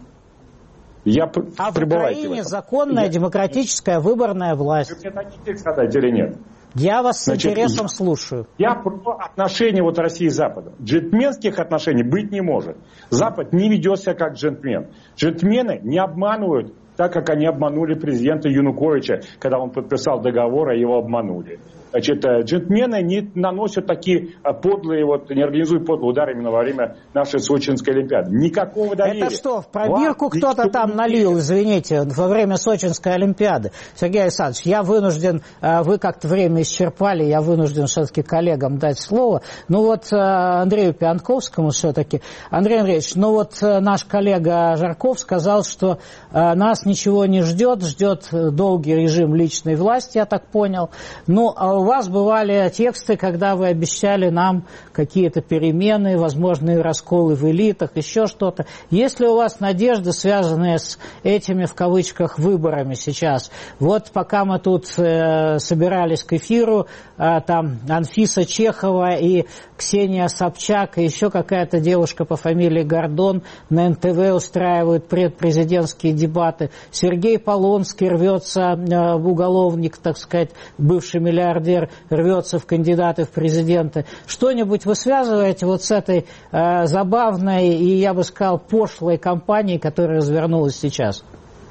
А в Украине законная, демократическая, выборная власть. Вы мне хотите сказать или нет? Я вас с интересом слушаю. Я про отношения России и Запада. Джентльменских отношений быть не может. Запад не ведет себя как джентльмен. Джентльмены не обманывают так, как они обманули президента Януковича, когда он подписал договор, а его обманули. Значит, джентльмены не наносят такие подлые, не организуют подлые удары именно во время нашей Сочинской Олимпиады. Никакого доверия. Это что, в пробирку кто-то там налил, извините, во время Сочинской Олимпиады? Сергей Александрович, я вынужден, вы как-то время исчерпали, я вынужден все-таки коллегам дать слово. Андрею Пианковскому все-таки. Андрей Андреевич, наш коллега Жарков сказал, что нас ничего не ждет долгий режим личной власти, я так понял. У вас бывали тексты, когда вы обещали нам какие-то перемены, возможные расколы в элитах, еще что-то. Есть ли у вас надежды, связанные с этими, в кавычках, выборами сейчас? Пока мы тут собирались к эфиру, там Анфиса Чехова и Ксения Собчак, и еще какая-то девушка по фамилии Гордон на НТВ устраивают предпрезидентские дебаты. Сергей Полонский рвется, уголовник, так сказать, бывший миллиардер, рвется в кандидаты в президенты. Что-нибудь вы связываете с этой забавной и, я бы сказал, пошлой кампанией, которая развернулась сейчас?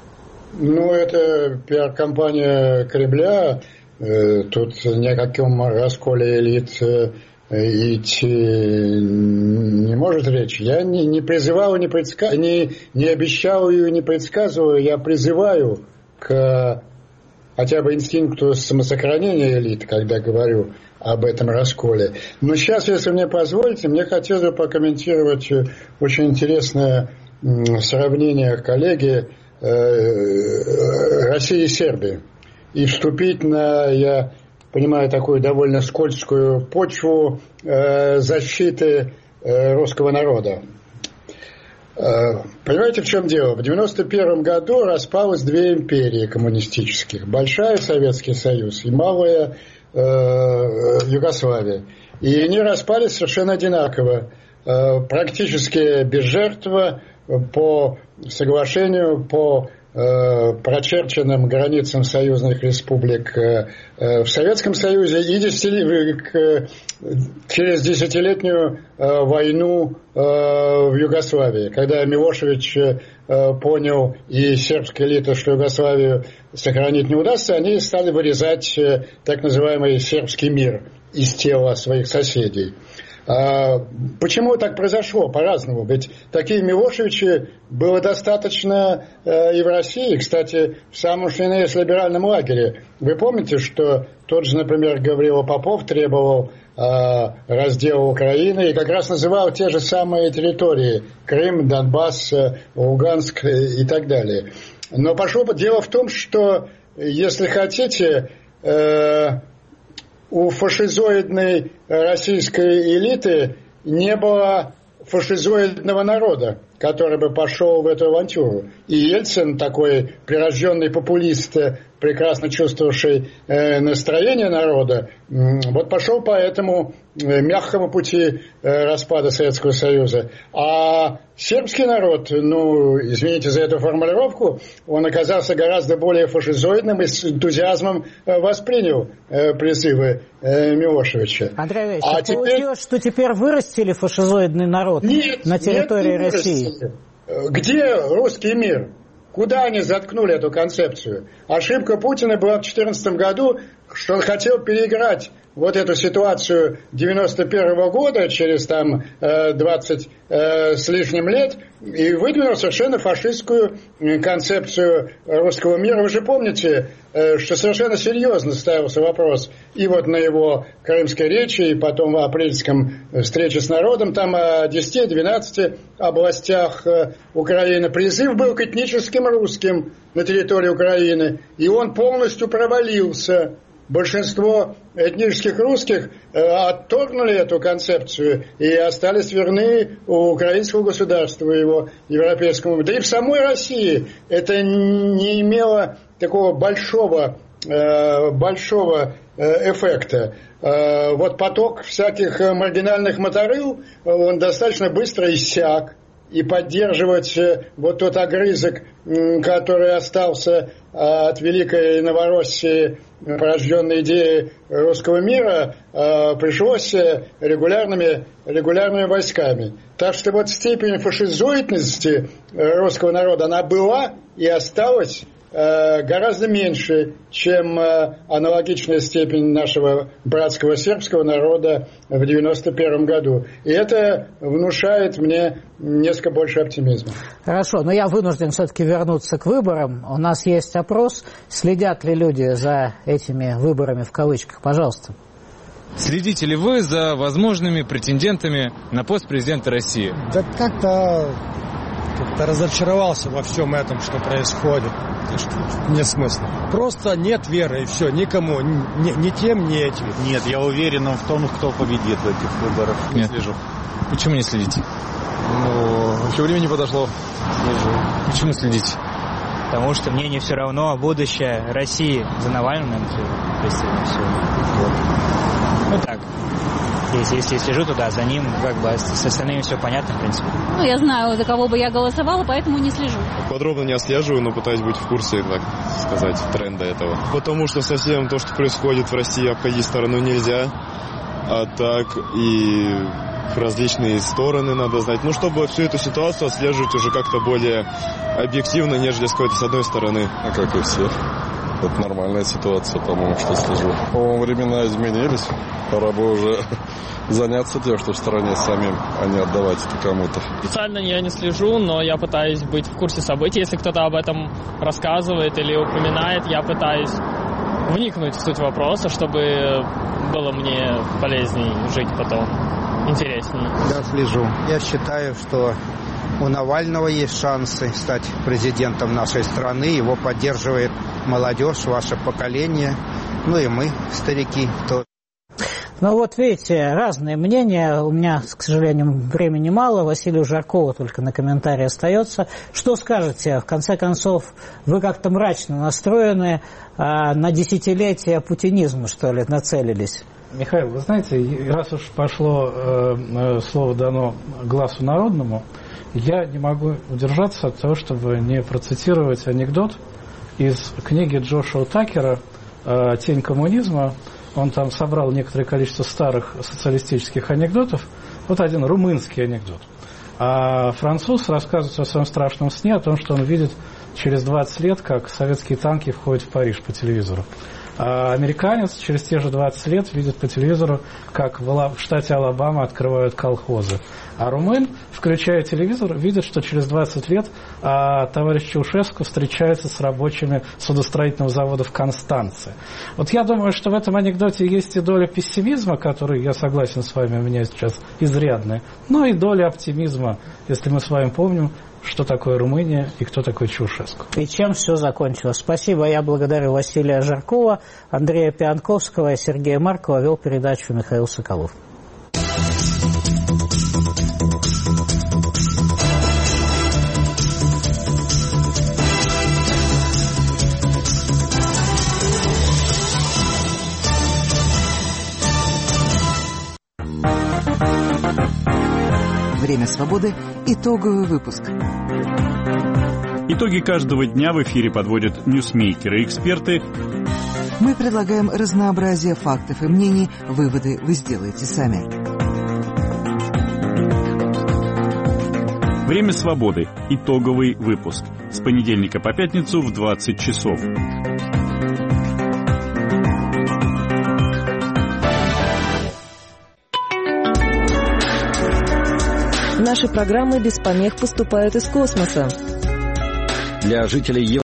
Это пиар-компания Кремля. Тут ни о каком расколе элит идти не может речь. Я не призываю, не обещаю и не предсказываю. Я призываю к хотя бы инстинкту самосохранения элит, когда говорю об этом расколе. Но сейчас, если мне позволите, мне хотелось бы прокомментировать очень интересное сравнение коллеги России и Сербии. И вступить на, я понимаю, такую довольно скользкую почву защиты русского народа. Понимаете, в чем дело? В 1991 году распалось две империи коммунистических. Большая Советский Союз и малая Югославия. И они распались совершенно одинаково. Практически без жертв, по соглашению, по прочерченным границам союзных республик в Советском Союзе и через десятилетнюю войну в Югославии, когда Милошевич понял и сербская элита, что Югославию сохранить не удастся, они стали вырезать так называемый сербский мир из тела своих соседей. Почему так произошло? По-разному. Ведь таких Милошевичей было достаточно и в России. Кстати, в самом что ни на есть либеральном лагере. Вы помните, что тот же, например, Гаврила Попов требовал раздела Украины и как раз называл те же самые территории: Крым, Донбасс, Луганск и так далее. Но пошло дело в том, что, если хотите, у фашизоидной российской элиты не было фашизоидного народа, который бы пошел в эту авантюру. И Ельцин, такой прирожденный популист, прекрасно чувствовавший настроение народа, вот пошел по этому мягкому пути распада Советского Союза. А сербский народ, извините за эту формулировку, он оказался гораздо более фашизоидным и с энтузиазмом воспринял призывы Милошевича. Андрей Ильич, получилось, что теперь вырастили фашизоидный народ на территории России? Где русский мир? Куда они заткнули эту концепцию? Ошибка Путина была в 2014 году, что он хотел переиграть вот эту ситуацию 91 года, через 20 с лишним лет, и выдвинул совершенно фашистскую концепцию русского мира. Вы же помните, что совершенно серьезно ставился вопрос и вот на его крымской речи, и потом в апрельском встрече с народом, там о 10-12 областях Украины. Призыв был к этническим русским на территории Украины, и он полностью провалился. Большинство этнических русских отторгнули эту концепцию и остались верны украинскому государству, его европейскому. Да и в самой России это не имело такого большого эффекта. Вот поток всяких маргинальных моторыл, он достаточно быстро иссяк. И поддерживать вот тот огрызок, который остался от Великой Новороссии, порожденной идеей русского мира, пришлось регулярными войсками. Так что вот степень фашизоидности русского народа, она была и осталась гораздо меньше, чем аналогичная степень нашего братского сербского народа в 91 году. И это внушает мне несколько больше оптимизма. Хорошо, но я вынужден все-таки вернуться к выборам. У нас есть опрос. Следят ли люди за этими выборами в кавычках? Пожалуйста. Следите ли вы за возможными претендентами на пост президента России? Да как-то разочаровался во всем этом, что происходит. Нет смысла. Просто нет веры, и все. Никому. Ни тем, ни этим. Нет, я уверен в том, кто победит в этих выборах. Не слежу. Почему не следите? Еще время не подошло. Слежу. Почему следите? Потому что мне не все равно будущее России. За Навального, наверное, пристально все. Вот так. Если слежу туда, за ним, с остальными все понятно, в принципе. Я знаю, за кого бы я голосовала, поэтому не слежу. Подробно не отслеживаю, но пытаюсь быть в курсе, так сказать, тренда этого. Потому что совсем то, что происходит в России, обходить сторону нельзя. А так и различные стороны надо знать. Чтобы всю эту ситуацию отслеживать уже как-то более объективно, нежели с какой-то с одной стороны. Как и все. Это нормальная ситуация, по-моему, что слежу. По-моему, времена изменились. Пора бы уже заняться тем, что в стране самим, а не отдавать это кому-то. Специально я не слежу, но я пытаюсь быть в курсе событий. Если кто-то об этом рассказывает или упоминает, я пытаюсь вникнуть в суть вопроса, чтобы было мне полезнее жить потом, интереснее. Да, слежу. Я считаю, что у Навального есть шансы стать президентом нашей страны. Его поддерживает молодежь, ваше поколение, и мы, старики, тоже. Вот видите, разные мнения. У меня, к сожалению, времени мало. Василию Жаркову только на комментарии остается. Что скажете? В конце концов, вы как-то мрачно настроены, на десятилетие путинизма, что ли, нацелились? Михаил, вы знаете, раз уж пошло слово дано гласу народному, я не могу удержаться от того, чтобы не процитировать анекдот из книги Джошуа Такера «Тень коммунизма». Он там собрал некоторое количество старых социалистических анекдотов. Вот один румынский анекдот. А француз рассказывает о своем страшном сне, о том, что он видит через 20 лет, как советские танки входят в Париж по телевизору. А американец через те же 20 лет видит по телевизору, как в штате Алабама открывают колхозы. А румын, включая телевизор, видит, что через 20 лет товарищ Чаушеску встречается с рабочими судостроительного завода в Констанце. Вот я думаю, что в этом анекдоте есть и доля пессимизма, который, я согласен с вами, у меня сейчас изрядная, но и доля оптимизма, если мы с вами помним, что такое Румыния и кто такой Чаушеску. И чем все закончилось. Спасибо. Я благодарю Василия Жаркова, Андрея Пианковского и Сергея Маркова. Вел передачу Михаил Соколов. Время свободы. Итоговый выпуск. Итоги каждого дня в эфире подводят ньюсмейкеры и эксперты. Мы предлагаем разнообразие фактов и мнений. Выводы вы сделаете сами. Время свободы. Итоговый выпуск. С понедельника по пятницу в 20 часов. Наши программы без помех поступают из космоса. Для жителей